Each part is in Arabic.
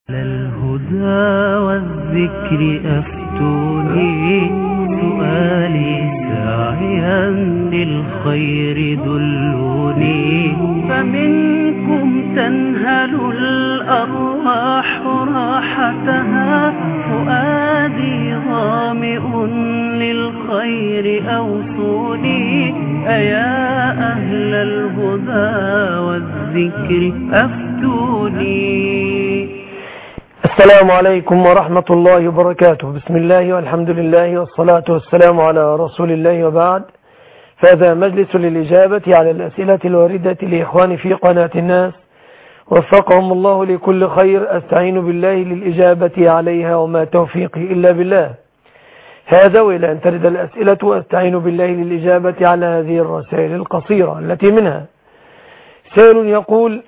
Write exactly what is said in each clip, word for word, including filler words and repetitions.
للهدى والذكر أفتوني سؤالي ساعيا للخير دلوني فمنكم تنهل الأرواح راحتها فؤادي ظامئ للخير أوصوني أيا أهل الهدى والذكر أفتوني. السلام عليكم ورحمة الله وبركاته. بسم الله والحمد لله والصلاة والسلام على رسول الله وبعد، فهذا مجلس للإجابة على الأسئلة الواردة لإخواني في قناة الناس وفقهم الله لكل خير. أستعين بالله للإجابة عليها وما توفيقي إلا بالله. هذا وإلى أن ترد الأسئلة أستعين بالله للإجابة على هذه الرسائل القصيرة التي منها سائل يقول: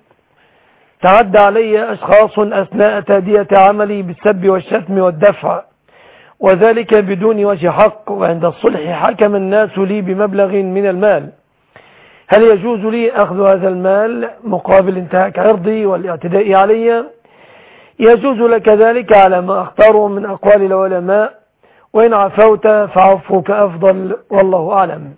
تعدى علي أشخاص أثناء تأدية عملي بالسب والشتم والدفع، وذلك بدون وجه حق، وعند الصلح حكم الناس لي بمبلغ من المال. هل يجوز لي أخذ هذا المال مقابل انتهاك عرضي والاعتداء علي؟ يجوز لك ذلك على ما اختاره من أقوال العلماء، وإن عفوت فعفوك أفضل، والله أعلم.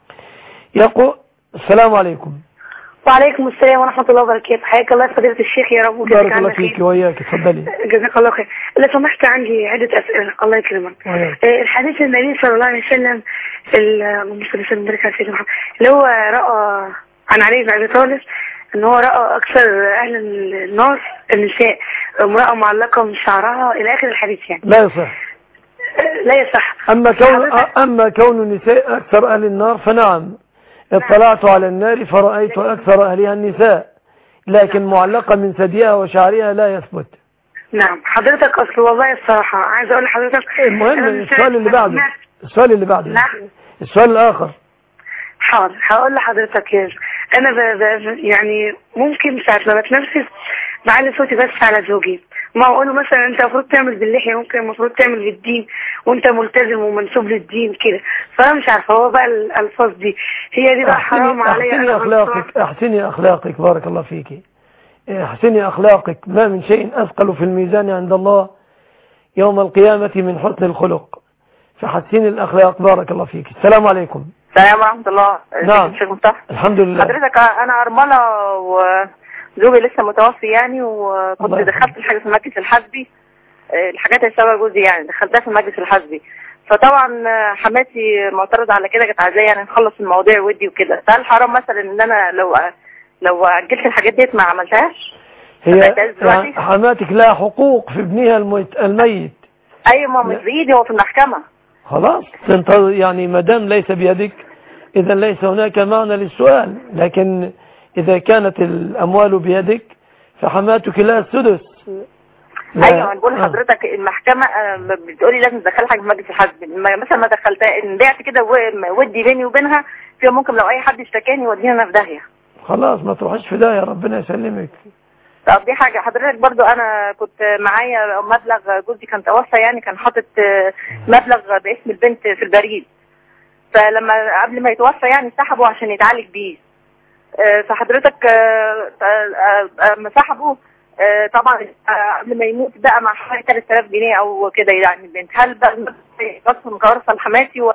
يقول: السلام عليكم. وعليكم السلام ورحمة الله وبركاته. حياك الله فضيلة الشيخ يا رب. بارك الله فيك وإياك. اتفضلي. جزاك الله خير. لو سمحت عندي عدة أسئلة. الله يكرمك. الحديث النبي صلى الله عليه وسلم اللهم صل وسلم وبارك على سيدنا محمد اللي هو رأى عن علي بن أبي طالب إن هو رأى أكثر أهل النار النساء، امرأة معلقة من شعرها إلى آخر الحديث يعني. لا يصح. لا يصح. أما كون أما كون النساء أكثر أهل النار فنعم، اطلعت على النار فرأيت أكثر أهلها النساء، لكن معلقة من ثديها وشعرها لا يثبت. نعم حضرتك أصل والله الصراحة عايز أقول لحضرتك المهم السؤال اللي بعده السؤال اللي بعده نعم السؤال الآخر. حاضر هقول لحضرتك يا أنا ب... ب... يعني ممكن ساعة ما بتنفس بعلي صوتي بس على زوجي، ما اقوله مثلا انت المفروض تعمل باللحية، ممكن المفروض تعمل بالدين وانت ملتزم ومنسوب للدين كده، فانا مش عارفه هو بقى الالفاظ دي هي دي بقى حرام عليا. احسني اخلاقك احسني اخلاقك بارك الله فيكي. احسني اخلاقك، ما من شيء اثقل في الميزان عند الله يوم القيامة من حسن الخلق، فحسني الاخلاق. بارك الله فيك. السلام عليكم. السلام ورحمة الله. نعم الحمد لله. حضرتك انا ارملة وزوجي لسه متوفي يعني، وكنت دخلت الحاجة في المجلس الحزبي، الحاجات اللي سبب جوزي يعني دخلتها في المجلس الحزبي، فطبعا حماتي معترضة على كده، كانت عايزاه يعني نخلص المواضيع ودي وكده. فهل حرام مثلا ان انا لو لو اجلت الحاجات ديت ما عملتهاش؟ هي حماتك لها حقوق في ابنها الميت, الميت. ايوه ما مش بايدي، هو في المحكمة. خلاص يعني ما دام ليس بيدك اذا ليس هناك معنى للسؤال، لكن اذا كانت الاموال بيدك فحماتك لها السدس. ايوه انا بقول لحضرتك المحكمه بتقولي لازم تدخل حاجه في مجلس الحزب، مثلا ما دخلتها ان بعت كده ودي بيني وبينها فيها، ممكن لو اي حد اشتكاني يودينا انا في داهيه. خلاص ما تروحش في داهيه، ربنا يسلمك. طب دي حاجه. حضرتك برضو انا كنت معايا مبلغ، جوزي كان توفى يعني، كان حاطط مبلغ باسم البنت في البريد، فلما قبل ما يتوفى يعني سحبه عشان يتعالج بيه، فحضرتك ما سحبه طبعا قبل ما يموت بقى مع حوالي ثلاثة آلاف جنيه او كده يعني البنت، هل بقى يقسم كورثة لحماتي و...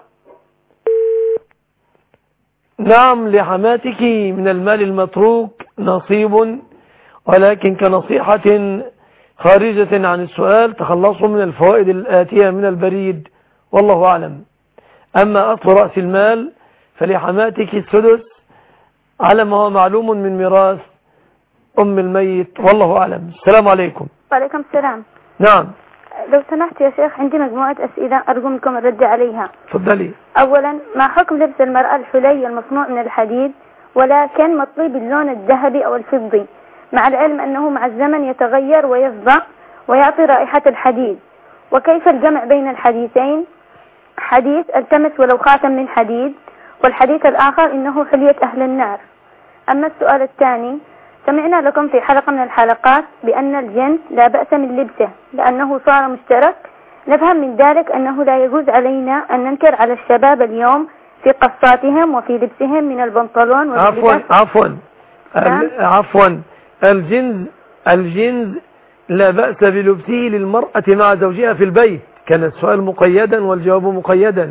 نعم لحماتك من المال المتروك نصيب، ولكن كنصيحة خارجة عن السؤال تخلصوا من الفوائد الآتية من البريد، والله أعلم. أما أصل رأس المال فلحماتك السدس على ما هو معلوم من ميراث أم الميت، والله أعلم. السلام عليكم. وعليكم السلام. نعم لو سمحت يا شيخ عندي مجموعة أسئلة أرجو منكم الرد عليها. تفضلي. أولا، ما حكم لبس المرأة الحلي المصنوع من الحديد ولكن مطلي باللون الذهبي أو الفضي، مع العلم أنه مع الزمن يتغير ويصدع ويعطي رائحة الحديد، وكيف الجمع بين الحديثين؟ حديث التمس ولو خاتم من حديد، والحديث الآخر إنه حلية أهل النار. أما السؤال الثاني، سمعنا لكم في حلقة من الحلقات بأن الجنس لا بأس من لبسه لأنه صار مشترك، نفهم من ذلك أنه لا يجوز علينا أن ننكر على الشباب اليوم في قصاتهم وفي لبسهم من البنطلون عفوا عفوا عفوا الجنس الجنس لا بأس بلبسه للمرأة مع زوجها في البيت. كان السؤال مقيدا والجواب مقيدا.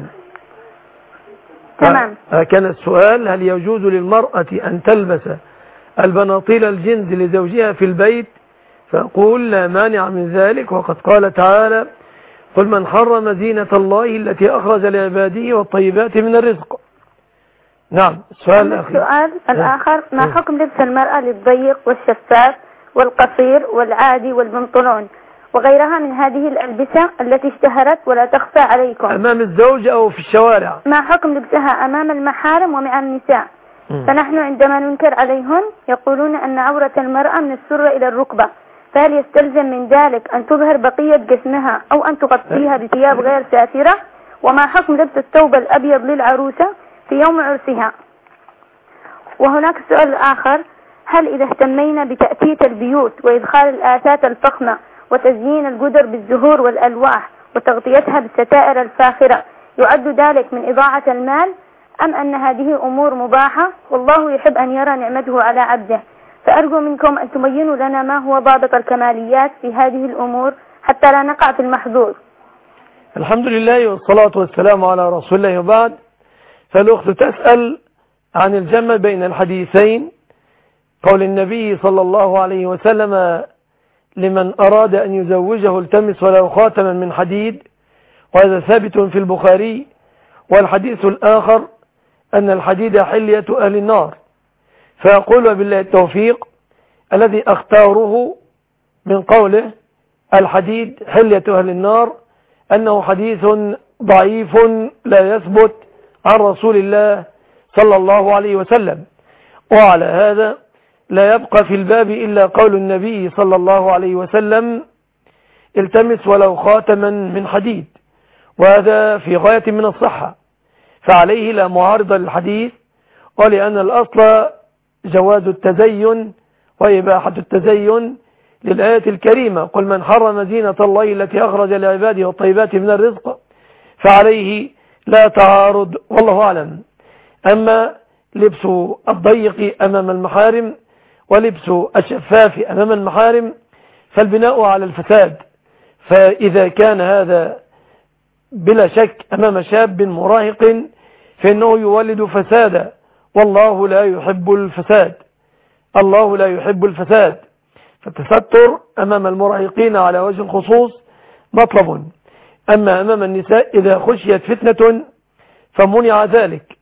تمام. كان السؤال هل يجوز للمرأة أن تلبس البناطيل الجنس لزوجها في البيت، فأقول لا مانع من ذلك، وقد قال تعالى قل من حرم زينة الله التي أخرج لعباده والطيبات من الرزق. نعم. السؤال الأخير. السؤال الآخر ما حكم لبس المرأة للضيق والشفاف والقصير والعادي والبنطلون وغيرها من هذه الألبسة التي اشتهرت ولا تخفى عليكم أمام الزوج أو في الشوارع؟ ما حكم لبسها أمام المحارم ومع النساء؟ م. فنحن عندما ننكر عليهم يقولون أن عورة المرأة من السرة إلى الركبة، فهل يستلزم من ذلك أن تظهر بقية جسمها أو أن تغطيها بثياب غير ساترة؟ وما حكم لبس الثوب الأبيض للعروسة في يوم عرسها؟ وهناك سؤال آخر، هل إذا اهتمينا بتأتية البيوت وإدخال الآثاث الفخمة وتزيين الجدر بالزهور والألواح وتغطيتها بالستائر الفاخرة يعد ذلك من إضاعة المال، أم أن هذه أمور مباحة والله يحب أن يرى نعمته على عبده؟ فأرجو منكم أن تبينوا لنا ما هو ضابط الكماليات في هذه الأمور حتى لا نقع في المحظور. الحمد لله والصلاة والسلام على رسول الله. وبعد، فالأخت تسأل عن الجمع بين الحديثين، قول النبي صلى الله عليه وسلم لمن أراد أن يزوجه التمس ولو خاتما من حديد، وهذا ثابت في البخاري، والحديث الآخر أن الحديد حلية أهل النار. فيقول وبالله التوفيق الذي أختاره من قوله الحديد حلية أهل النار أنه حديث ضعيف لا يثبت عن رسول الله صلى الله عليه وسلم. وعلى هذا لا يبقى في الباب إلا قول النبي صلى الله عليه وسلم التمس ولو خاتما من حديد، وهذا في غاية من الصحة، فعليه لا معارض للحديث، ولأن الأصل جواز التزين وإباحة التزين للآية الكريمة قل من حرم زينة الله التي أخرج لعباده والطيبات من الرزق، فعليه لا تعارض والله أعلم. أما لبس الضيق أمام المحارم ولبس الشفاف أمام المحارم فالبناء على الفساد، فإذا كان هذا بلا شك أمام شاب مراهق فإنه يولد فسادا، والله لا يحب الفساد، الله لا يحب الفساد. فالتستر أمام المراهقين على وجه الخصوص مطلب، أما أمام النساء إذا خشيت فتنة فمنع ذلك.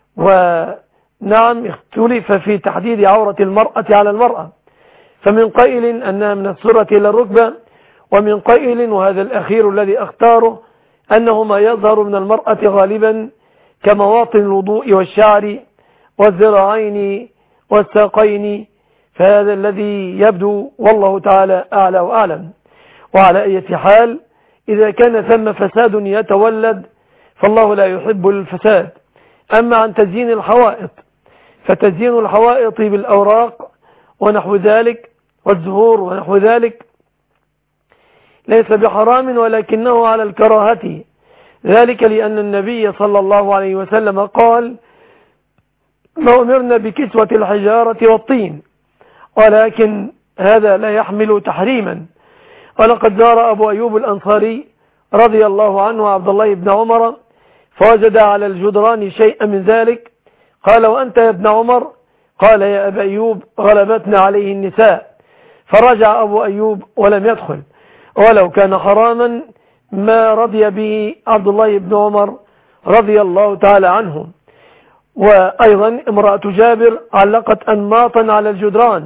ونعم اختلف في تحديد عورة المرأة على المرأة، فمن قائل أنها من السرة إلى الركبة، ومن قائل وهذا الأخير الذي أختاره أنه ما يظهر من المرأة غالبا كمواطن الوضوء والشعر والذراعين والساقين، فهذا الذي يبدو والله تعالى أعلى وأعلم. وعلى أي حال إذا كان ثم فساد يتولد فالله لا يحب الفساد. أما عن تزيين الحوائط فتزيين الحوائط بالأوراق ونحو ذلك والزهور ونحو ذلك ليس بحرام، ولكنه على الكراهة، ذلك لأن النبي صلى الله عليه وسلم قال ما أمرنا بكسوة الحجارة والطين، ولكن هذا لا يحمل تحريما. ولقد زار أبو أيوب الأنصاري رضي الله عنه عبد الله بن عمر فوجد على الجدران شيئا من ذلك، قال وأنت يا ابن عمر؟ قال يا أبا أيوب غلبتنا عليه النساء. فرجع أبو أيوب ولم يدخل، ولو كان حراما ما رضي به عبد الله بن عمر رضي الله تعالى عنه. وأيضا امرأة جابر علقت أنماطا على الجدران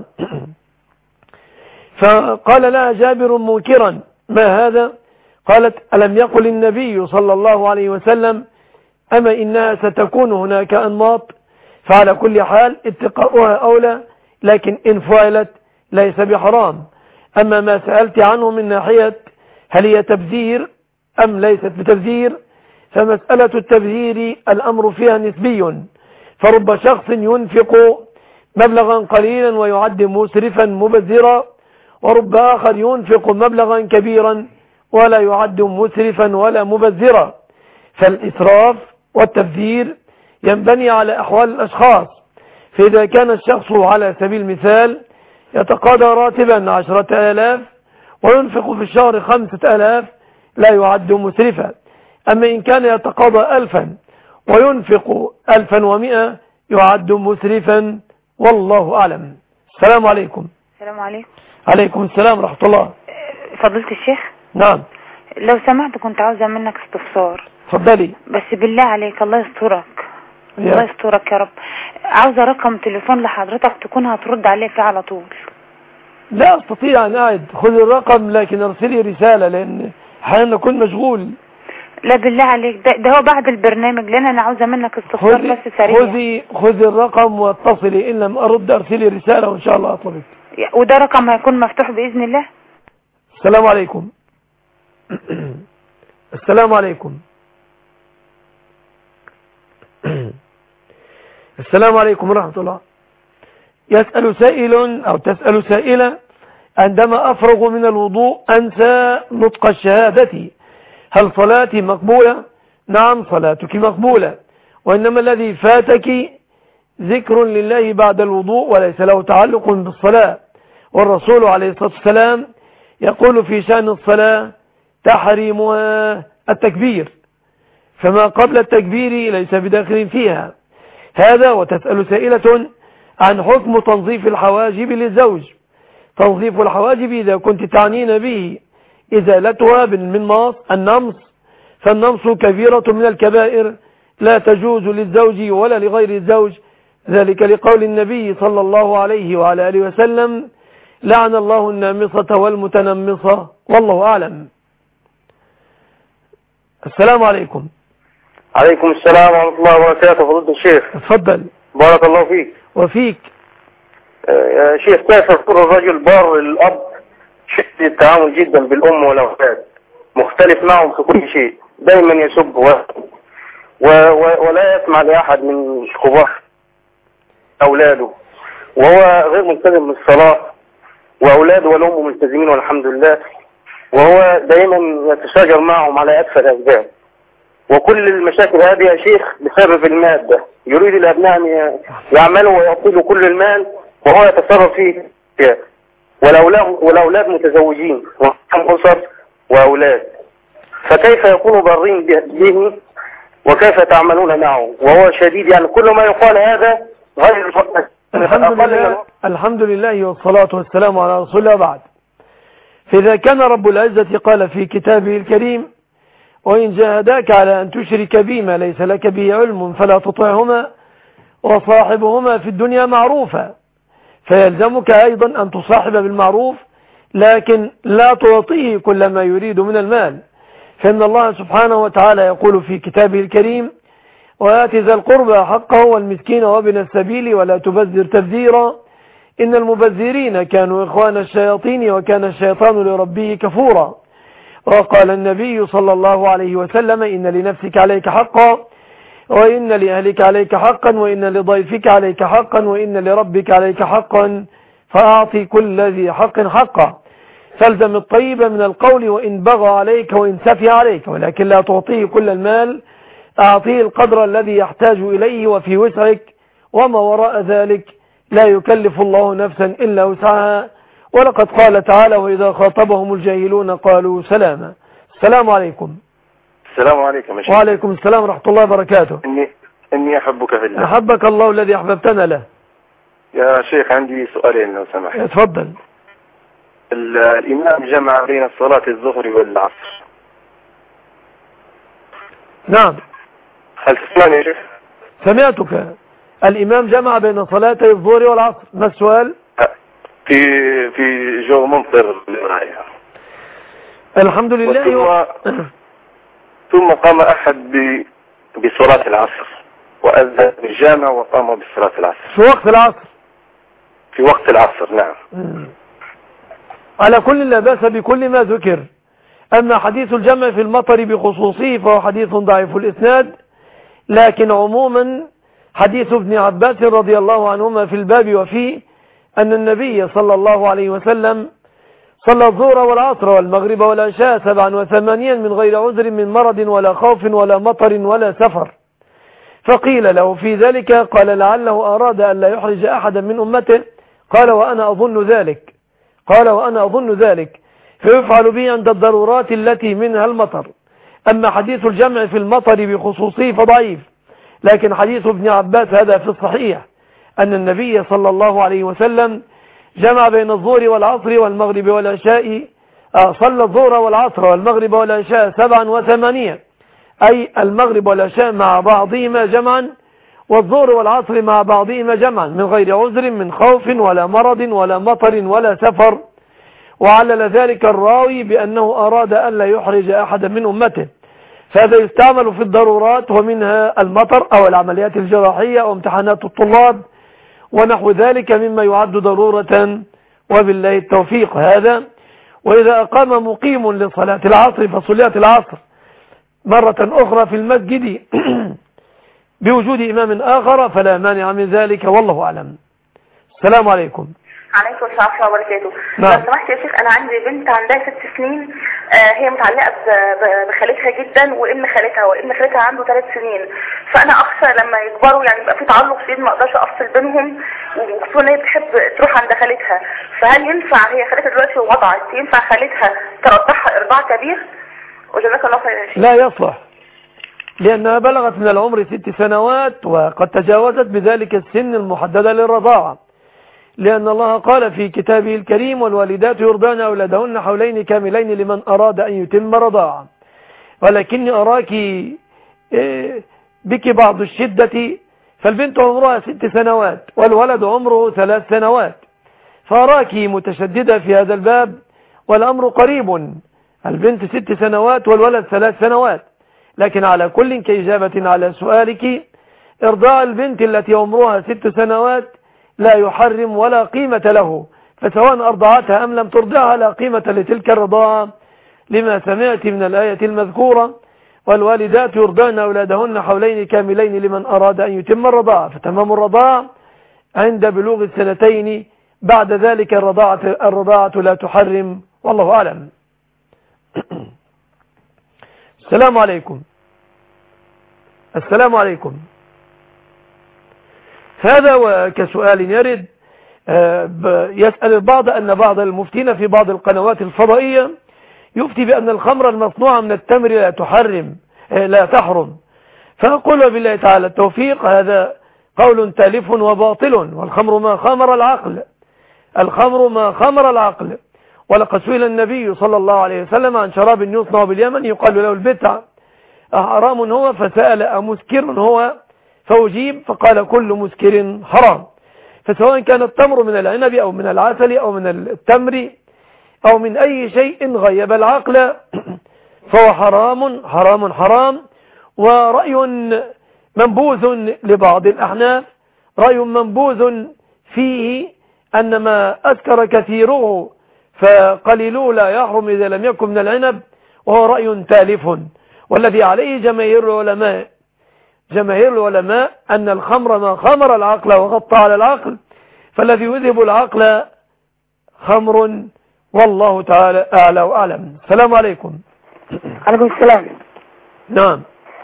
فقال لها جابر منكرا ما هذا؟ قالت ألم يقل النبي صلى الله عليه وسلم أما إنها ستكون هناك أنماط؟ فعلى كل حال اتقاؤها أولى، لكن إن فعلت ليس بحرام. أما ما سألت عنه من ناحية هل هي تبذير أم ليست بتبذير، فمسألة التبذير الأمر فيها نسبي، فرب شخص ينفق مبلغا قليلا ويعد مسرفا مبذرا، ورب آخر ينفق مبلغا كبيرا ولا يعد مسرفا ولا مبذرا. فالإسراف والتبذير ينبني على أحوال الأشخاص، فإذا كان الشخص على سبيل المثال يتقاضى راتبا عشرة آلاف وينفق في الشهر خمسة آلاف لا يعد مسرفا. أما إن كان يتقاضى ألفا وينفق ألفا ومئة يعد مسرفا، والله أعلم. السلام عليكم. السلام عليكم. عليكم السلام ورحمة الله. فضيلة الشيخ، نعم لو سمحت كنت عاوزة منك استفسار. اتفضلي. بس بالله عليك، الله يسترك يا. الله يسترك يا رب. عاوزة رقم تليفون لحضرتك تكون هترد عليه فيه على طول. لا استطيع ان اعد. خذ الرقم لكن ارسلي رسالة لان احيانا اكون مشغول. لا بالله عليك، ده, ده هو بعد البرنامج، لان انا عاوزة منك استفسار بس سريع. خذي خذي الرقم واتصلي، ان لم ارد ارسلي رسالة وان شاء الله اطلبك. وده رقم هيكون مفتوح باذن الله. السلام عليكم. السلام عليكم. السلام عليكم ورحمة الله. يسأل سائل أو تسأل سائلة: عندما أفرغ من الوضوء أنسى نطق الشهادة، هل صلاتي مقبولة؟ نعم صلاتك مقبولة، وإنما الذي فاتك ذكر لله بعد الوضوء وليس له تعلق بالصلاة. والرسول عليه الصلاة والسلام يقول في شأن الصلاة: تحريمها التكبير، فما قبل التكبير ليس بداخل فيها. هذا. وتسأل سائلة عن حكم تنظيف الحواجب للزوج. تنظيف الحواجب إذا كنت تعنين به إزالتها بالمنماص النمص، فالنمص كبيرة من الكبائر لا تجوز للزوج ولا لغير الزوج، ذلك لقول النبي صلى الله عليه وعلى آله وسلم: لعن الله النامصة والمتنمصة، والله أعلم. السلام عليكم. عليكم السلام ورحمة الله وبركاته. فضيلة الشيخ اتفضل. بارك الله فيك. وفيك. يا شيخ، كيف يكون الرجل بار الأب شديد التعامل جدا بالأم والأولاد، مختلف معهم في كل شيء، دايما يسب و... و... و... ولا يسمع لأحد من كبار أولاده، وهو غير ملتزم بالصلاة، وأولاده والأم ملتزمين والحمد لله، وهو دايما يتشاجر معهم على أكثر الأسباب. وكل المشاكل هذه يا شيخ بسبب المادة، يريد الأبناء أن يعملوا ويعطلوا كل المال وهو يتصرف فيه. والأولاد, والأولاد متزوجين وهم أسر وأولاد، فكيف يكونوا بارين به وكيف تعملون معه وهو شديد؟ يعني كل ما يقال هذا غير الحمد لله. الحمد لله والصلاة والسلام على رسول الله. بعد، فإذا كان رب العزة قال في كتابه الكريم: وإن جاهداك على أن تشرك بي ما ليس لك به علم فلا تطعهما وصاحبهما في الدنيا معروفا، فيلزمك أيضا أن تصاحب بالمعروف، لكن لا تعطيه كل ما يريد من المال، فإن الله سبحانه وتعالى يقول في كتابه الكريم: وآت ذا القربى حقه والمسكين وابن السبيل ولا تبذر تبذيرا إن المبذرين كانوا إخوان الشياطين وكان الشيطان لربه كفورا. وقال النبي صلى الله عليه وسلم: إن لنفسك عليك حقا، وإن لأهلك عليك حقا، وإن لضيفك عليك حقا، وإن لربك عليك حقا، فأعطي كل ذي حق حقا. فالزم الطيب من القول وإن بغى عليك وإن سفي عليك، ولكن لا تعطيه كل المال، أعطيه القدر الذي يحتاج إليه وفي وسعك، وما وراء ذلك لا يكلف الله نفسا إلا وسعها. ولقد قال تعالى: وإذا خاطبهم الجاهلون قالوا سلاما. السلام عليكم. السلام عليكم. وعليكم السلام ورحمة الله وبركاته. إني, إني أحبك في الله. أحبك الله الذي أحببتنا له. يا شيخ عندي سؤالين لو سمحت. اتفضل. الإمام جمع بين صلاة الظهر والعصر. نعم. هل تسمعني يا شيخ؟ سمعتك. الإمام جمع بين صلاتي الظهر والعصر. ما السؤال؟ في في جو ممطر للغاية. الحمد لله. ثم, و... ثم قام أحد ب... بصلاة العصر وأذن الجامع وقام بصلاة العصر في وقت العصر. في وقت العصر نعم. م. على كل لا بأس بكل ما ذكر. أما حديث الجمع في المطر بخصوصه فهو حديث ضعيف الإسناد، لكن عموما حديث ابن عباس رضي الله عنهما في الباب وفيه أن النبي صلى الله عليه وسلم صلى الظهر والعصر والمغرب والعشاء سبعا وثمانيا من غير عذر من مرض ولا خوف ولا مطر ولا سفر. فقيل له في ذلك قال: لعله أراد أن لا يحرج أحدا من أمته. قال: وأنا أظن ذلك قال وأنا أظن ذلك فيفعل به عند الضرورات التي منها المطر. أما حديث الجمع في المطر بخصوصه فضعيف، لكن حديث ابن عباس هذا في الصحيح أن النبي صلى الله عليه وسلم جمع بين الظهر والعصر والمغرب والعشاء، صلى الظهر والعصر والمغرب والعشاء سبعا وثمانية، أي المغرب والعشاء مع بعضهما جمعا، والظهر والعصر مع بعضهما جمعا، من غير عذر من خوف ولا مرض ولا مطر ولا سفر. وعلل ذلك الراوي بأنه أراد أن لا يحرج أحدا من أمته، فهذا يستعمل في الضرورات، ومنها المطر أو العمليات الجراحية أو امتحانات الطلاب ونحو ذلك مما يعد ضرورة، وبالله التوفيق. هذا وإذا أقام مقيم لصلاة العصر فصليت العصر مرة أخرى في المسجد بوجود إمام آخر فلا مانع من ذلك، والله أعلم. السلام عليكم. عليكم السلام ورحمة الله وبركاته. نعم. لو سمحت يا شيخ، أنا عندي بنت عندها ست سنين، آه هي متعلقة ب- بخالتها جدا، وابن خالتها وابن خالتها عنده ثلاث سنين، فأنا أخشى لما يكبروا يعني يبقى في تعلق شديد ما أقدرش أفصل بينهم، وخصوصا إن هي بتحب تروح عند خالتها. فهل ينفع هي خالتها دلوقتي وضعت ينفع خالتها ترضعها إرضاع كبير؟ وجزاك الله خير يا شيخ. لا يصلح، لأنها بلغت من العمر ست سنوات وقد تجاوزت بذلك السن المحددة للرضاعة، لأن الله قال في كتابه الكريم: والوالدات يرضعن أولادهن حولين كاملين لمن أراد أن يتم رضاعة. ولكني أراك بك بعض الشدة، فالبنت عمرها ست سنوات والولد عمره ثلاث سنوات، فأراك متشددة في هذا الباب، والأمر قريب، البنت ست سنوات والولد ثلاث سنوات. لكن على كل كإجابة على سؤالك، إرضاع البنت التي عمرها ست سنوات لا يحرم ولا قيمة له، فسواء أرضعتها أم لم ترضعها لا قيمة لتلك الرضاعة، لما سمعت من الآية المذكورة: والوالدات يرضعن أولادهن حولين كاملين لمن أراد أن يتم الرضاعة. فتمام الرضاعة عند بلوغ السنتين، بعد ذلك الرضاعة, الرضاعة لا تحرم، والله أعلم. السلام عليكم. السلام عليكم. هذا وكسؤال يرد يسأل البعض أن بعض المفتين في بعض القنوات الفضائية يفتي بأن الخمر المصنوعة من التمر لا تحرم لا تحرم، فأقول بالله تعالى التوفيق: هذا قول تالف وباطل، والخمر ما خمر العقل، الخمر ما خمر العقل. ولقد سئل النبي صلى الله عليه وسلم عن شراب يصنع باليمن يقال له البتع حرام هو، فسأل أمسكر هو، فأجيب فقال: كل مسكر حرام. فسواء كان التمر من العنب أو من العسل أو من التمر أو من أي شيء غيب العقل فهو حرام حرام حرام. ورأي منبوذ لبعض الأحناف، رأي منبوذ فيه أن ما أسكر كثيره فقليله لا يحرم إذا لم يكن من العنب، وهو رأي تالف. والذي عليه جماهير العلماء جماهير العلماء أن الخمر ما خمر العقل وغطى على العقل، فالذي يذهب العقل خمر، والله تعالى أعلى وأعلم. السلام عليكم. عليكم السلام. نعم.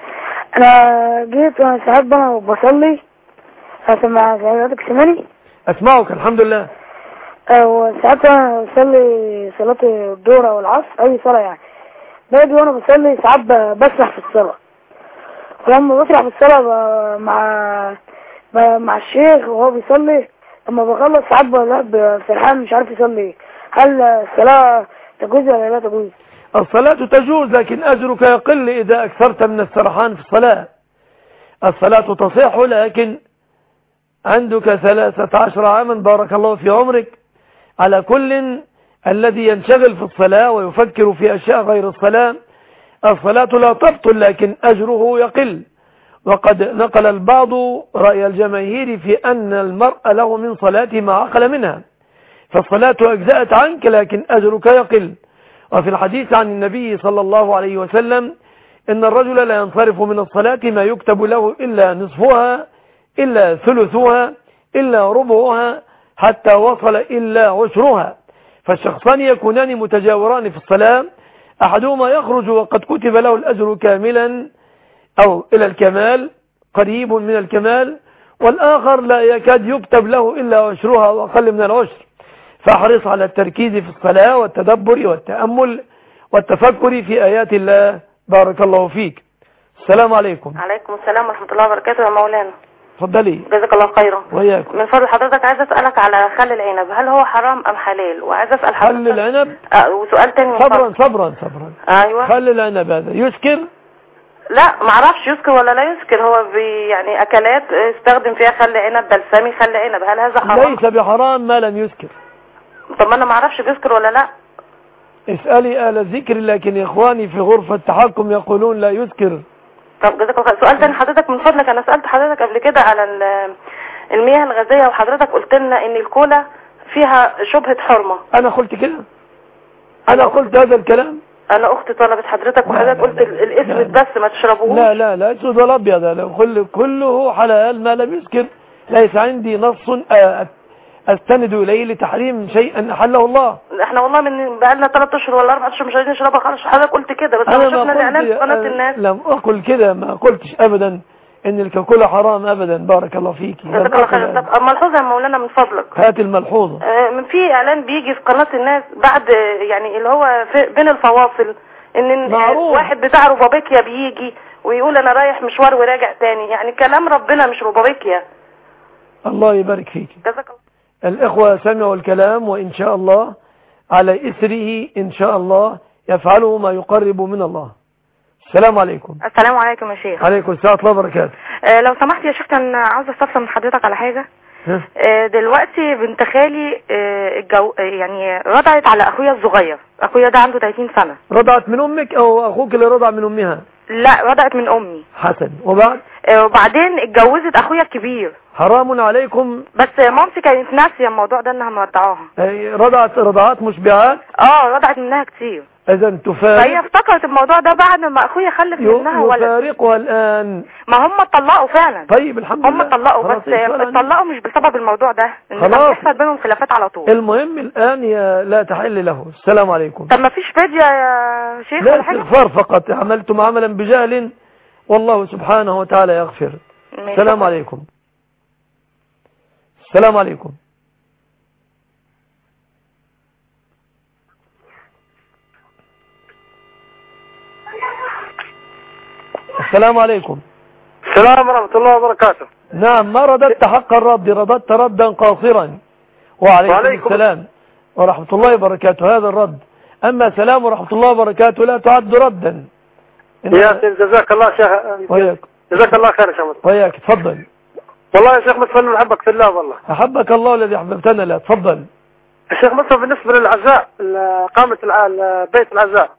أنا جيت وأنا ساعات بنا وبصلي، أسمع ساعتك سمعني؟ أسمعك الحمد لله. وساعات أنا بصلي صلاة الظهر والعصر، أي صلاة يعني، باجي وأنا بصلي ساعات بسرح في الصلاة، ولما بسرح في الصلاة مع مع الشيخ وهو بيصلي، لما بخلص ساعات بقى سرحان مش عارف يصلي. هل الصلاة تجوز ولا لا تجوز؟ الصلاة تجوز، لكن أجرك يقل إذا أكثرت من السرحان في الصلاة. الصلاة تصح، لكن عندك ثلاثة عشر عاما بارك الله في عمرك. على كل الذي ينشغل في الصلاة ويفكر في أشياء غير الصلاة، الصلاة لا تبطل لكن أجره يقل. وقد نقل البعض رأي الجماهير في أن المرء له من صلاته ما عقل منها، فالصلاة أجزأت عنك لكن أجرك يقل. وفي الحديث عن النبي صلى الله عليه وسلم: إن الرجل لا ينصرف من الصلاة ما يكتب له إلا نصفها إلا ثلثها إلا ربعها حتى وصل إلا عشرها. فالشخصان يكونان متجاوران في الصلاة، أحدهما يخرج وقد كتب له الأجر كاملا أو إلى الكمال قريب من الكمال، والآخر لا يكاد يكتب له إلا عشرها وأقل من العشر. فاحرص على التركيز في الصلاة والتدبر والتأمل والتفكر في آيات الله. بارك الله فيك. السلام عليكم. عليكم السلام ورحمة الله وبركاته يا مولانا. اتفضلي. جزاك الله خيرا. وياكم. من فضل حضرتك عايز اسالك على خل العنب، هل هو حرام ام حلال؟ وعايز اسال حضرتك خل العنب. آه وسؤال تاني. صبرا صبرا صبرا. ايوه. خل العنب هذا يسكر؟ لا ما اعرفش يسكر ولا لا يسكر، هو بي يعني اكلات استخدم فيها خل عنب بلسمي خل عنب، هل هذا حرام؟ ليس بحرام ما لم يسكر. طب ما انا ما اعرفش بيسكر ولا لا. اسالي اهل الذكر، لكن اخواني في غرفة التحكم يقولون لا يسكر. طب جزاك الله خير. سؤال تاني حضرتك من فضلك، انا سالت حضرتك قبل كده على المياه الغازيه وحضرتك قلت لنا ان الكولا فيها شبهه حرمه. انا قلت كده؟ انا قلت هذا الكلام؟ انا اختي طلبت حضرتك وحضرتك قلت الاسود بس ما تشربوهوش. لا لا لا اسود ولا ابيض، كل كله حلال ما لم يسكر. ليس عندي نص استند اليه لتحريم شيئا احله الله. احنا والله من بقالنا ثلاث اشهر ولا اربع اشهر مش عايزين نشربها خالص، حضرتك قلت كده بس انا شفنا الاعلان في قناه الناس. لم اقل كده، ما قلتش ابدا ان الكوكولا حرام ابدا. بارك الله فيكي. جزاك الله خير. طب ملحوظه يا مولانا من فضلك. هات الملحوظه. اه من في اعلان بيجي في قناه الناس بعد يعني اللي هو في بين الفواصل ان معروف. واحد بتاع روبابيكيا بيجي ويقول انا رايح مشوار وراجع تاني، يعني كلام ربنا مش روبابيكيا. الله يبارك فيك. جزاك الله. الإخوة سمعوا الكلام، وإن شاء الله على إثره إن شاء الله يفعلوا ما يقرب من الله. السلام عليكم. السلام عليكم يا شيخ. عليكم السلام ورحمة الله وبركاته. آه لو سمحت يا شيخ، كان عاوز استفسر من حضرتك على حاجة. آه دلوقتي بنت خالي آه الجو آه يعني رضعت على أخويا الصغير، أخويا ده عنده ثلاثين سنة. رضعت من أمك أو أخوك اللي رضع من أمها؟ لا رضعت من أمي. حسن. وبعد؟ آه وبعدين اتجوزت أخويا الكبير. حرام عليكم. بس مامتي كانت ناسيه الموضوع ده انها مرضعاها. رضعت رضعات مشبعات؟ اه رضعت منها كتير. اذا تفارق. فهي افتكرت الموضوع ده بعد ما اخويا خلف منها ولد. يفارقها الان. ما هم اتطلقوا فعلا. طيب الحمد لله. هم اتطلقوا بس اتطلقوا مش بسبب الموضوع ده، ان كان بيحصل بينهم خلافات على طول. المهم الان هي لا تحل له. السلام عليكم. طب ما فيش فدية يا شيخ لا ولا حاجه؟ استغفار فقط. عملتم عملا بجهل والله سبحانه وتعالى يغفر. السلام عليكم. السلام عليكم. السلام عليكم. السلام ورحمة الله وبركاته. نعم، ما رددت حق الرد، رددت ردا قاصرا. وعليكم, وعليكم السلام ورحمة الله وبركاته. هذا الرد. أما سلام ورحمة الله وبركاته لا تعد ردا. يا سيد جزاك الله شيخ. وياك. جزاك الله خير يا شيخ. وياك تفضل. والله يا شيخ مصطفى نحبك في الله والله. أحبك الله الذي أحببتنا له. تفضل. الشيخ مصطفى بالنسبة للعزاء، قامة بيت العزاء،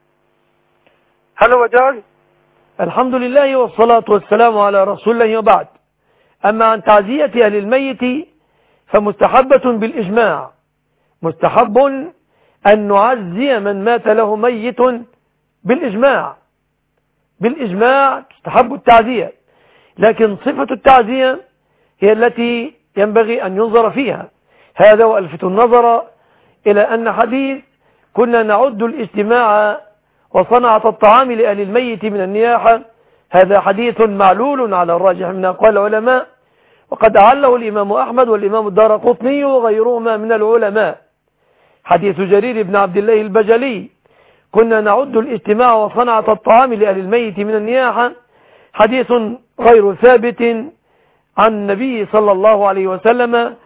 هل هو جاز؟ الحمد لله والصلاة والسلام على رسول الله. وبعد، أما عن تعزية أهل الميت فمستحبة بالإجماع. مستحب أن نعزي من مات له ميت بالإجماع. بالإجماع تستحب التعزية، لكن صفة التعزية هي التي ينبغي أن ينظر فيها. هذا وألفت النظر إلى أن حديث كنا نعد الاجتماع وصنعة الطعام لأهل الميت من النياحة، هذا حديث معلول على الراجح من أقوال العلماء، وقد أعله الإمام أحمد والإمام الدارقطني وغيرهما من العلماء. حديث جرير بن عبد الله البجلي كنا نعد الاجتماع وصنعة الطعام لأهل الميت من النياحة، حديث غير ثابت عن النبي صلى الله عليه وسلم،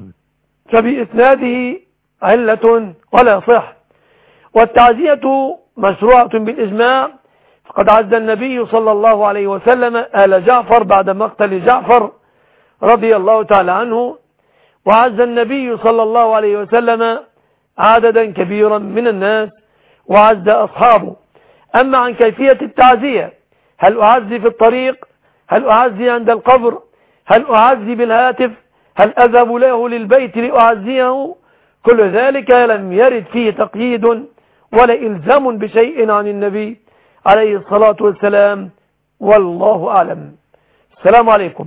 فبإسناده علة ولا صح. والتعزية مشروعة بالإجماع، فقد عز النبي صلى الله عليه وسلم آل جعفر بعد مقتل جعفر رضي الله تعالى عنه، وعز النبي صلى الله عليه وسلم عددا كبيرا من الناس وعز أصحابه. أما عن كيفية التعزية، هل أعزي في الطريق؟ هل أعزي عند القبر؟ هل أعزي بالهاتف؟ هل أذهب له للبيت لأعزيه؟ كل ذلك لم يرد فيه تقييد ولا إلزام بشيء عن النبي عليه الصلاة والسلام، والله أعلم. السلام عليكم.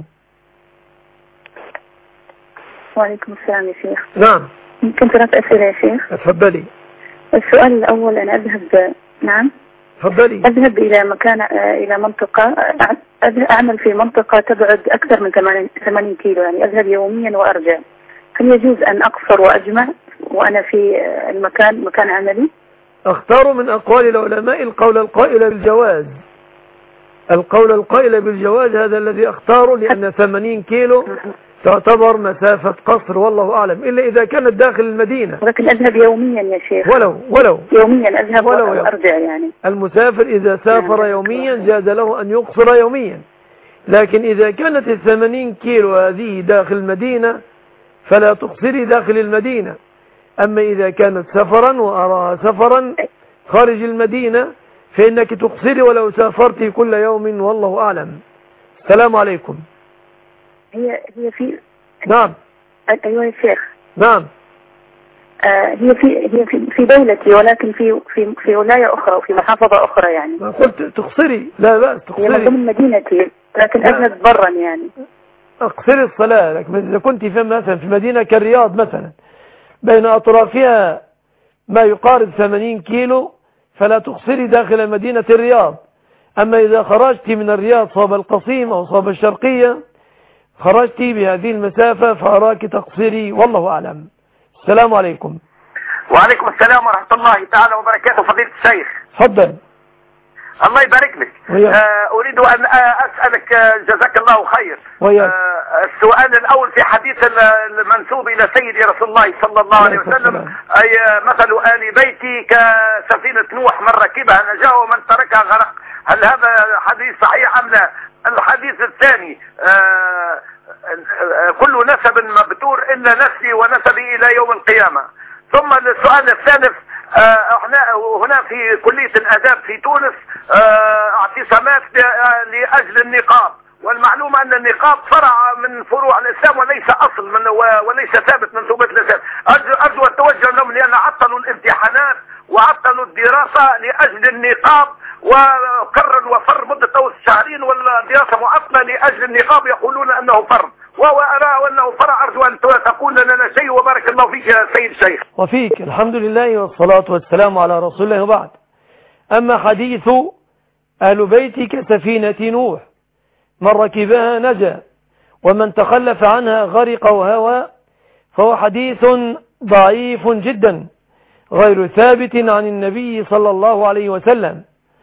وعليكم السلام يا شيخ. نعم. ممكن ثلاث أسئلة يا شيخ؟ اتفضلي. السؤال الأول، أنا أذهب نعم تفضلي. أذهب إلى مكان إلى منطقة أعمل في منطقة تبعد أكثر من ثمانين كيلو، يعني أذهب يوميا وأرجع، هل يجوز أن أقصر وأجمع وأنا في المكان مكان عملي؟ اختاروا من أقوال العلماء القول القائل بالجواز. القول القائل بالجواز هذا الذي اختاره، لأن ثمانين كيلو تعتبر مسافة قصر والله أعلم، إلا إذا كانت داخل المدينة. ولكن أذهب يوميا يا شيخ. ولو ولو يوميا أذهب ولو وأرجع يعني. المسافر إذا سافر يوميا جاز له أن يقصر يوميا، لكن إذا كانت الثمانين كيلو هذه داخل المدينة فلا تقصري داخل المدينة. أما إذا كانت سفرا وأراها سفرا خارج المدينة فإنك تقصري ولو سافرت كل يوم والله أعلم. السلام عليكم. هي هي في نعم. أيوة يا شيخ. نعم. آه هي في هي في في دولتي، ولكن في في في ولاية أخرى وفي محافظة أخرى يعني. ما قلت تقصري، لا لا تقصري. هي من مدينتي لكن أذهب برا يعني. اقصري الصلاة، لكن إذا كنت في مثلا في مدينة كالرياض مثلا بين أطرافها ما يقارب ثمانين كيلو فلا تقصري داخل مدينة الرياض. أما إذا خرجت من الرياض صوب القصيم أو صوب الشرقية خرجت بهذه المسافة فأراك تقصري والله أعلم. السلام عليكم. وعليكم السلام ورحمة الله تعالى وبركاته. فضيلة الشيخ تفضل. الله يبارك لك. آه أريد أن أسألك جزاك الله خير. آه السؤال الأول في حديث المنسوب إلى سيدي رسول الله صلى الله عليه وسلم، أي مثل آل بيتي كسفينة نوح من ركبها نجا ومن تركها غرق. هل هذا حديث صحيح أم لا؟ الحديث الثاني آه كل نسب مبتور إلا نسبي ونسبي إلى يوم القيامة. ثم السؤال الثالث، احنا هنا في كلية الآداب في تونس اعتصامات لأجل النقاب، والمعلومة أن النقاب فرع من فروع الإسلام وليس أصل من وليس ثابت من ثبوت الإسلام. أرجو التوجه لهم لأن عطلوا الامتحانات وعطلوا الدراسة لأجل النقاب، وكرر وفر مدة شهرين والدراسة معطلة لأجل النقاب، يقولون أنه فرض وهو أرى أنه فرع. أرجو أن تقول لنا شيء وبارك الله فيك يا سيد الشيخ. وفيك. الحمد لله والصلاة والسلام على رسول الله وبعد. أما حديث أهل بيتك سفينة نوح من ركبها نجا ومن تخلف عنها غرق وهوى فهو حديث ضعيف جدا غير ثابت عن النبي صلى الله عليه وسلم.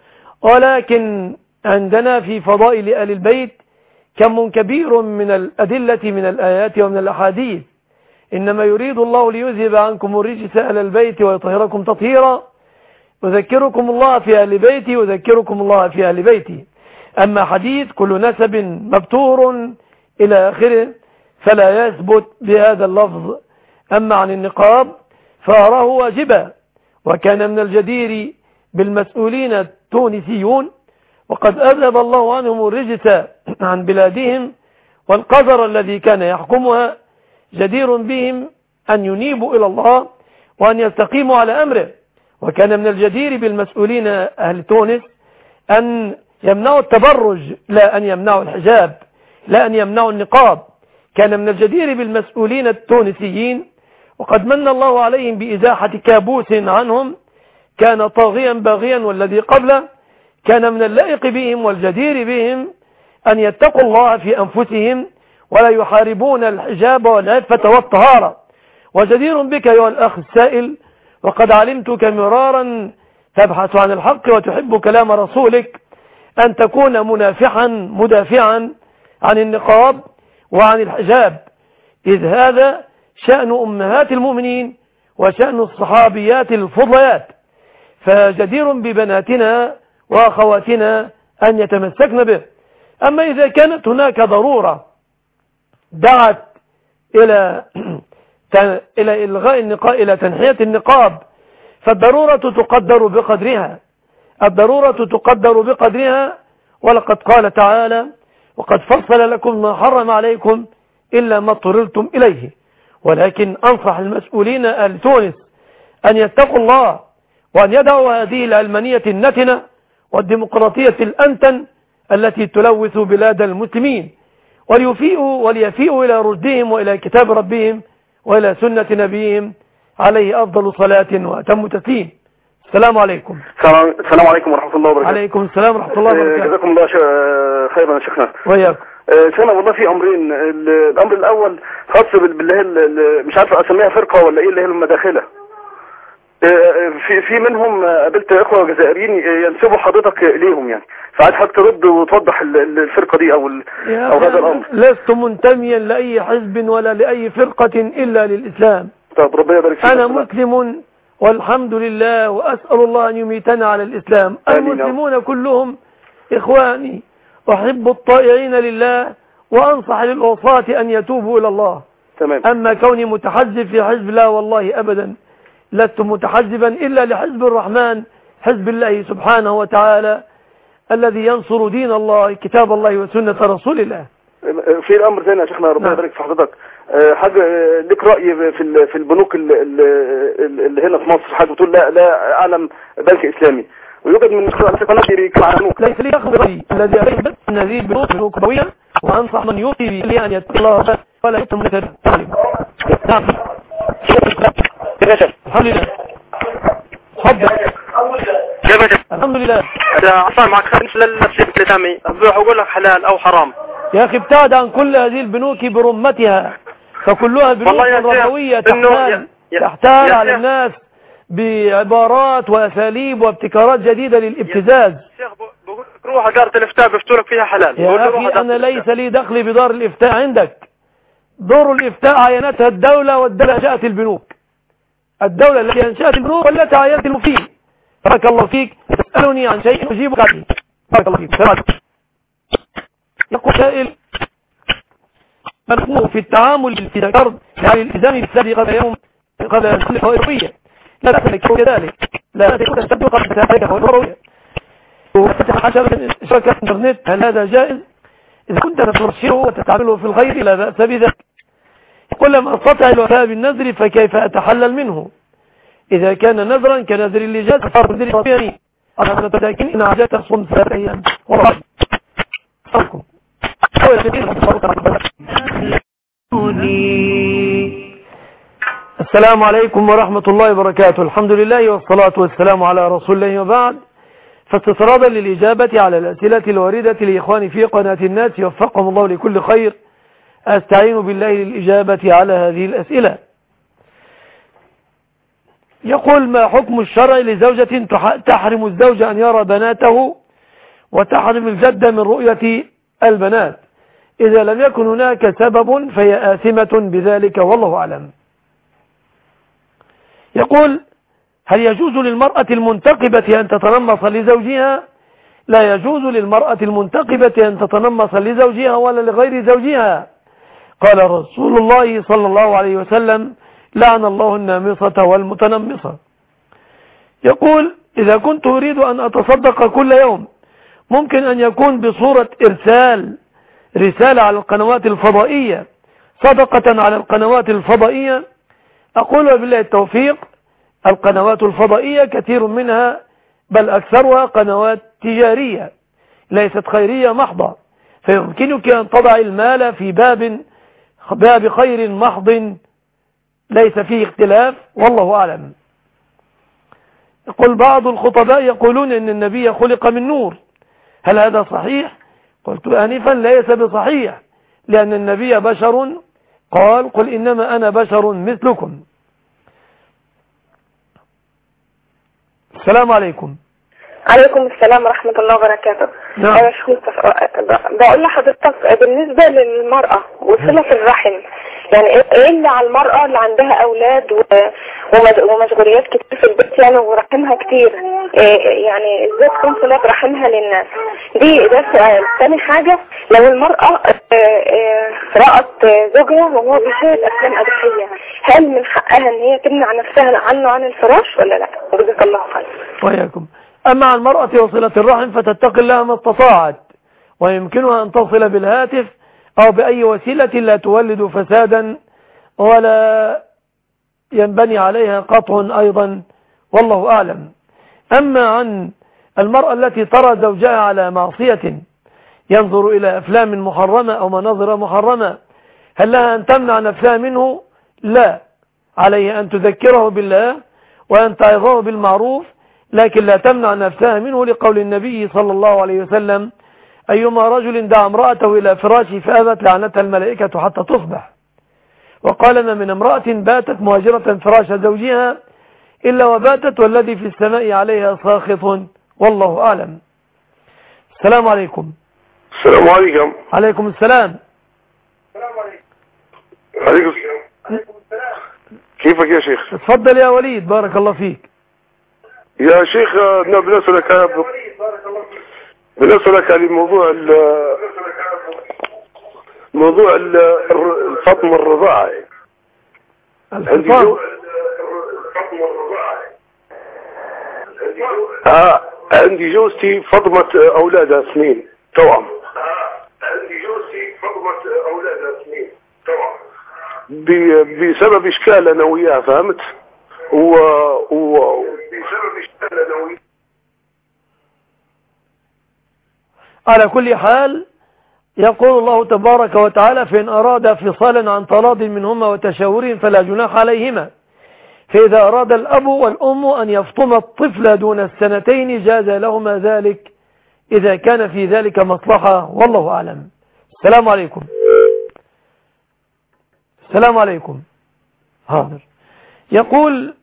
ولكن عندنا في فضائل آل البيت كم كبير من الأدلة من الآيات ومن الأحاديث. إنما يريد الله ليذهب عنكم الرجس أهل البيت ويطهركم تطهيرا. أذكركم الله في أهل بيتي وذكركم الله في أهل بيتي. أما حديث كل نسب مبتور إلى آخره فلا يثبت بهذا اللفظ. أما عن النقاب فأراه واجبا، وكان من الجدير بالمسؤولين التونسيون، وقد أذهب الله عنهم الرجس عن بلادهم والقدر الذي كان يحكمها. جدير بهم أن ينيبوا إلى الله وأن يستقيموا على أمره. وكان من الجدير بالمسؤولين أهل تونس أن يمنعوا التبرج لا أن يمنعوا الحجاب، لا أن يمنعوا النقاب. كان من الجدير بالمسؤولين التونسيين، وقد من الله عليهم بإزاحة كابوس عنهم كان طاغيا باغيا، والذي قبله كان من اللائق بهم والجدير بهم أن يتقوا الله في أنفسهم ولا يحاربون الحجاب والعفة والطهارة. وجدير بك أيها الأخ السائل، وقد علمتك مرارا تبحث عن الحق وتحب كلام رسولك، أن تكون منافحا مدافعا عن النقاب وعن الحجاب، إذ هذا شأن أمهات المؤمنين وشأن الصحابيات الفضليات. فجدير ببناتنا وأخواتنا أن يتمسكن به. أما إذا كانت هناك ضرورة دعت إلى إلى إلغاء النقاب، إلى تنحية النقاب، فالضرورة تقدر بقدرها. الضرورة تقدر بقدرها. ولقد قال تعالى: وقد فصل لكم ما حرم عليكم إلا ما اضطررتم إليه. ولكن أنصح المسؤولين أهل تونس أن يتقوا الله وأن يدعوا هذه العلمانية النتنة والديمقراطية الأنتن التي تلوث بلاد المسلمين، وليفيئوا وليفيئوا إلى رشدهم وإلى كتاب ربهم وإلى سنة نبيهم عليه أفضل صلاة وأتم تسليم. السلام عليكم. السلام عليكم ورحمة الله وبركاته. عليكم السلام ورحمة الله وبركاته. جزاكم الله خيرا يا شيخنا. وياكم. سنة والله في امرين. الامر الاول خاص باللي هي مش عارف اسميها فرقة ولا ايه، اللي هي المداخلة. في في منهم قابلت اخوة جزائريين ينسبوا حضرتك ليهم يعني، فعايز حضرتك ترد وتوضح الفرقة دي او او هذا الامر. لست منتميا لاي حزب ولا لاي فرقة الا للاسلام. طب ربنا يبارك فيك. انا مسلم والحمد لله، واسأل الله ان يميتنا على الاسلام. المسلمون كلهم اخواني، احب الطائعين لله وانصح للعصاة ان يتوبوا الى الله. تمام. اما كوني متحزب في حزب لا والله ابدا، لست متحزبا إلا لحزب الرحمن، حزب الله سبحانه وتعالى الذي ينصر دين الله، كتاب الله وسنة رسول الله. في الأمر ثاني يا شيخنا، ربنا يبارك في حضرتك. حاجة لك رأي في في البنوك اللي هنا في مصر، حاجة بتقول لا لا أعلم بنك إسلامي، ويوجد من قناة يريكم على البنوك. ليس لي أخذ رأيي الذي أريد أن هذه البنوك بنوك قوية، وأنصح من يفتي به أن يتقي الله ولا يتم مثل نعم. الحمد لله. تفضل. الحمد لله. عصام معك خمس للنفسي بكلتامي أقول لك حلال أو حرام. يا أخي ابتعد عن كل هذه البنوك برمتها، فكلها بنوك ربوية تحتال تحتال على الناس بعبارات وأساليب وابتكارات جديدة للابتزاز. شيخ روح دار الإفتاء بيفتولك فيها حلال. يا أخي أنا ليس لي دخل بدار الإفتاء عندك. دور الإفتاء عينتها الدولة، والدولة أنشأت البنوك. الدولة التي أنشأت البنوك والتي عينت المفتين. بارك الله فيك. تسألني عن شيء أجيبك عنه. بارك الله فيك. يقول سائل: ملحوظ في التعامل في ذكر يعني الإلزام بالسابق قبل يوم قبل الخلفة الروية، لا تكون كذلك، لا تكون تستبدل قبل الخلفة الروية. وفتح عشرة شبكة انترنت، هل هذا جائز؟ إذا كنت ترشيه وتتعامله في الخير لا بأس بذلك. قل لم أستطع الوفاء بالنذر فكيف أتحلل منه؟ إذا كان نذرا كنذر اللجاز فصار نذر ربياني. أنا أتذكر إن عجلت تصوم ثلاثة أيام والله أصلكم. السلام عليكم ورحمة الله وبركاته. الحمد لله والصلاة والسلام على رسول الله وبعد. فاستطرادا للإجابة على الأسئلة الواردة لإخواني في قناة الناس يوفقهم الله لكل خير، أستعين بالله للإجابة على هذه الأسئلة. يقول: ما حكم الشرع لزوجة تحرم الزوج أن يرى بناته وتحرم الجدة من رؤية البنات؟ إذا لم يكن هناك سبب فهي آثمة بذلك والله أعلم. يقول: هل يجوز للمرأة المنتقبة أن تتنمص لزوجها؟ لا يجوز للمرأة المنتقبة أن تتنمص لزوجها ولا لغير زوجها. قال رسول الله صلى الله عليه وسلم: لعن الله النامصة والمتنمصة. يقول: إذا كنت أريد أن أتصدق كل يوم، ممكن أن يكون بصورة إرسال رسالة على القنوات الفضائية، صدقة على القنوات الفضائية؟ أقول وبالله التوفيق، القنوات الفضائية كثير منها بل أكثرها قنوات تجارية ليست خيرية محضة، فيمكنك أن تضع المال في باب باب خير محض ليس فيه اختلاف والله أعلم. يقول بعض الخطباء يقولون إن النبي خلق من نور، هل هذا صحيح؟ قلت آنفا ليس بصحيح، لأن النبي بشر، قال: قل إنما أنا بشر مثلكم. السلام عليكم. عليكم السلام ورحمة الله وبركاته. نعم. أنا شو بقول لحضرتك بالنسبة للمرأة وصلة الرحم، يعني ايه اللي على المرأة اللي عندها أولاد ومشغوليات كتير في البيت يعني ورحمها كتير، إيه يعني ازاي تكون صلة رحمها للناس؟ دي ده سؤال. ثاني حاجة، لو المرأة رأت زوجها وهو بيشاهد أفلام أباحية، هل من حقها ان هي تمنع نفسها عنه عن الفراش ولا لا؟ جزاك الله خير. وإياكم. أما عن المرأة وصلة الرحم فتتقي الله ما استطاعت، ويمكنها أن تصل بالهاتف أو بأي وسيلة لا تولد فسادا ولا ينبني عليها قطع أيضا والله أعلم. أما عن المرأة التي ترى زوجها على معصية ينظر إلى أفلام محرمة أو مناظر محرمة، هل لها أن تمنع نفسها منه؟ لا، عليه أن تذكره بالله وأن تعظه بالمعروف، لكن لا تمنع نفسها منه، لقول النبي صلى الله عليه وسلم: أيما رجل دعا امرأته إلى فراشه فأبت لعنتها الملائكة حتى تصبح. وقال ما من امرأة باتت مهاجرة فراش زوجها إلا وباتت والذي في السماء عليها ساخط والله أعلم. السلام عليكم. السلام عليكم. عليكم السلام. عليكم كيفك يا شيخ؟ تفضل يا وليد بارك الله فيك. يا شيخ بنسألك بنسألك عن موضوع موضوع الفطم الرضاعي. عندي جو... آه عندي جوزتي فطمت أولادها سنين توأم. عندي جوزتي فطمت أولادها سنين توأم بسبب إشكال أنا وياها فهمت؟ و... و... بسبب إشكال أنا وياها. على كل حال يقول الله تبارك وتعالى فإن أراد فصالا عن تراض منهما وتشاور فلا جناح عليهما. فإذا أراد الأب والأم أن يفطم الطفل دون السنتين جاز لهما ذلك إذا كان في ذلك مصلحة والله أعلم. السلام عليكم. السلام عليكم. حاضر. يقول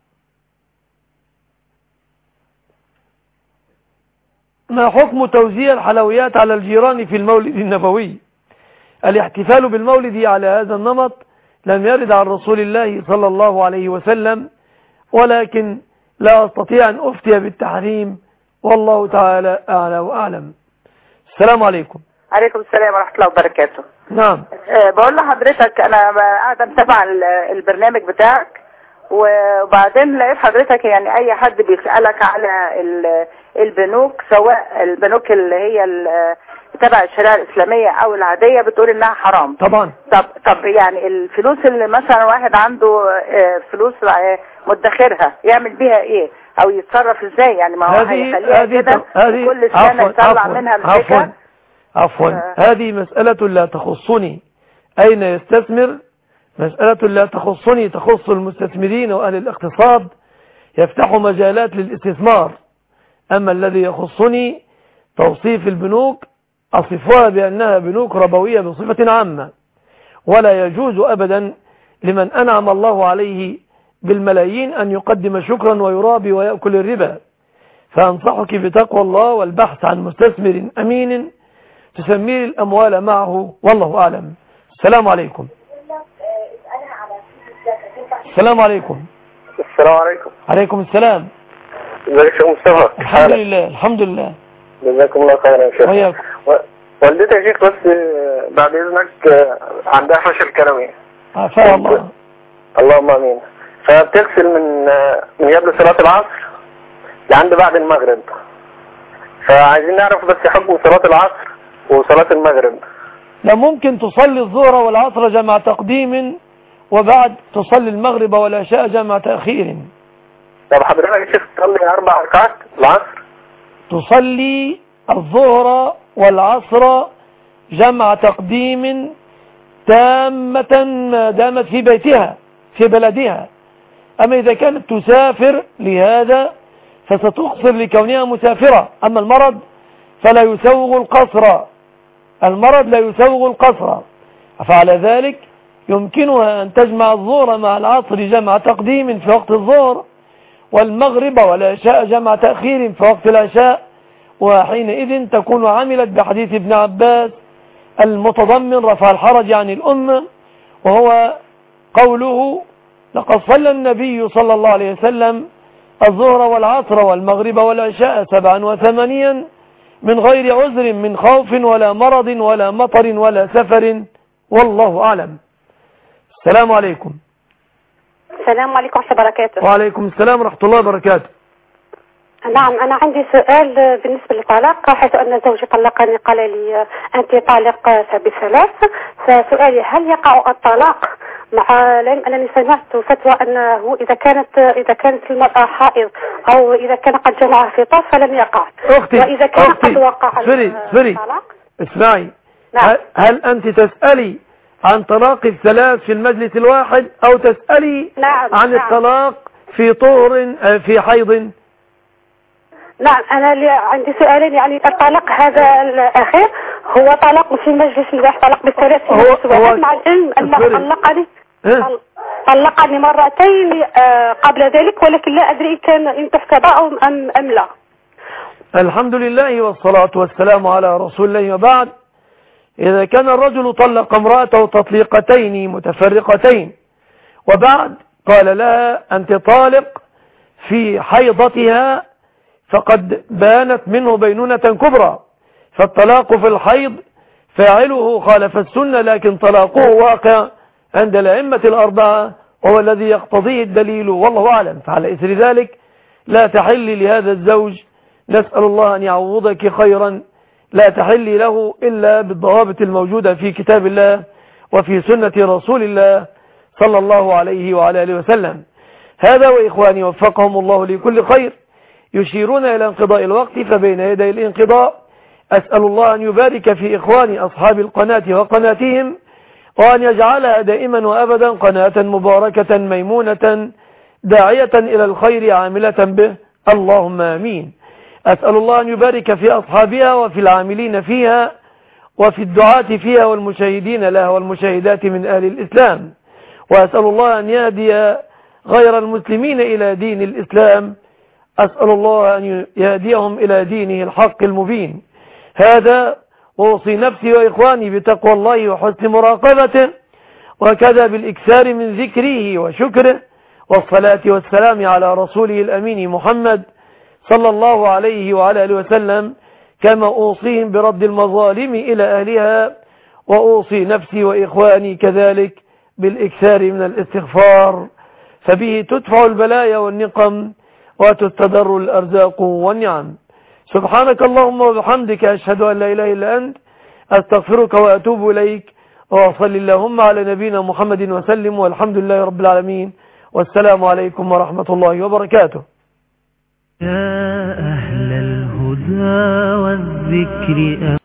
ما حكم توزيع الحلويات على الجيران في المولد النبوي؟ الاحتفال بالمولد على هذا النمط لم يرد عن رسول الله صلى الله عليه وسلم، ولكن لا أستطيع أن أفتي بالتحريم والله تعالى أعلى وأعلم. السلام عليكم. عليكم السلام ورحمة الله وبركاته. نعم. أه بقول لحضرتك أنا قاعدة متابعة البرنامج بتاعك، وبعدين لقيت حضرتك يعني أي حد بيسألك على البنوك، سواء البنوك اللي هي تبع الشريعة الإسلامية أو العادية، بتقول إنها حرام. طبعا. طب طب يعني الفلوس اللي مثلا واحد عنده فلوس مدخرها يعمل بيها إيه؟ أو يتصرف إزاي؟ يعني ما هو هيخليها كده كل سنة يطلع منها الزكاة. عفوا عفوا آه. هذه مسألة لا تخصني أين يستثمر، مسألة لا تخصني، تخص المستثمرين وأهل الاقتصاد يفتحوا مجالات للاستثمار. أما الذي يخصني توصيف البنوك أصفها بأنها بنوك ربوية بصفة عامة، ولا يجوز أبدا لمن أنعم الله عليه بالملايين أن يقدم شكرا ويرابي ويأكل الربا. فأنصحك بتقوى الله والبحث عن مستثمر أمين تسمير الأموال معه والله أعلم. السلام عليكم. السلام عليكم. السلام عليكم. عليكم السلام. ازيك يا مصطفى؟ الحمد لله الحمد لله. جزاكم الله خيرا يا شيخ. وياكم. والدتي يا شيخ بس بعد اذنك عندها فشل كلوي. عافاها الله. اللهم امين. فبتغسل من من قبل صلاة العصر لعند بعد المغرب، فعايزين نعرف بس حكم صلاة العصر وصلاة المغرب. لا ممكن تصلي الظهر والعصر جمع تقديم وبعد تصلي المغرب والعشاء جمع تأخير. طب حضرتك يا شيخ تصلي أربع ركعات العصر؟ تصلي الظهر والعصر جمع تقديم تامة ما دامت في بيتها في بلدها. أما إذا كانت تسافر لهذا فستقصر لكونها مسافرة. أما المرض فلا يسوغ القصر، المرض لا يسوغ القصر، فعلى ذلك يمكنها أن تجمع الظهر مع العصر جمع تقديم في وقت الظهر، والمغرب والعشاء جمع تأخير في وقت العشاء، وحينئذ تكون عملت بحديث ابن عباس المتضمن رفع الحرج عن الأمة، وهو قوله لقد صلى النبي صلى الله عليه وسلم الظهر والعصر والمغرب والعشاء سبعا وثمانيا من غير عذر من خوف ولا مرض ولا مطر ولا سفر والله أعلم. السلام عليكم. السلام عليكم ورحمة الله وبركاته. وعليكم السلام ورحمة الله وبركاته. نعم أنا عندي سؤال بالنسبة للطلاق، حيث أن زوجي طلقني قال لي أنت طالق بثلاث، فسؤالي هل يقع الطلاق مع العلم أنني سمعت فتوى أنه إذا كانت إذا كانت المرأة حائض أو إذا كان قد جمعها في طاف فلم يقع، أختي وإذا كان أختي قد وقع الطلاق. اسمعي. نعم. هل, هل أنت تسألي عن طلاق الثلاث في المجلس الواحد أو تسألي نعم. عن نعم. الطلاق في طهر في حيض؟ نعم أنا اللي عندي سؤالين. يعني الطلاق هذا الأخير هو طلاق في مجلس واحد، طلاق بالثلاث سنوات، مع العلم أنه طلقني طلقني مرتين قبل ذلك، ولكن لا أدري إن كان إن تحتضى أم أم لا. الحمد لله والصلاة والسلام على رسول الله. وبعد، إذا كان الرجل طلق امرأته تطليقتين متفرقتين وبعد قال لها أنت طالق في حيضتها، فقد بانت منه بينونة كبرى. فالطلاق في الحيض فاعله خالف السنة، لكن طلاقه واقع عند الأئمة الأربعة وهو الذي يقتضيه الدليل، والله أعلم. فعلى إثر ذلك لا تحل لهذا الزوج، نسأل الله أن يعوضك خيرا، لا تحل له إلا بالضوابط الموجودة في كتاب الله وفي سنة رسول الله صلى الله عليه وعلى آله وسلم. هذا وإخواني وفقهم الله لكل خير يشيرون إلى انقضاء الوقت، فبين يدي الانقضاء أسأل الله أن يبارك في إخواني أصحاب القناة وقناتهم، وأن يجعلها دائما وأبدا قناة مباركة ميمونة داعية إلى الخير عاملة به، اللهم آمين. أسأل الله أن يبارك في أصحابها وفي العاملين فيها وفي الدعاة فيها والمشاهدين لها والمشاهدات من أهل الإسلام، وأسأل الله أن يهدي غير المسلمين إلى دين الإسلام، أسأل الله أن يهديهم إلى دينه الحق المبين. هذا وأوصي نفسي وإخواني بتقوى الله وحسن مراقبته، وكذا بالإكثار من ذكره وشكره، والصلاة والسلام على رسوله الأمين محمد صلى الله عليه وعلى آله وسلم، كما أوصيهم برد المظالم إلى أهلها، وأوصي نفسي وإخواني كذلك بالإكثار من الاستغفار، فبه تدفع البلايا والنقم وتستدر الأرزاق والنعم. سبحانك اللهم وبحمدك، أشهد أن لا إله إلا أنت، أستغفرك وأتوب إليك، وصل اللهم على نبينا محمد وسلم، والحمد لله رب العالمين، والسلام عليكم ورحمة الله وبركاته. يا أهل الهدى والذكر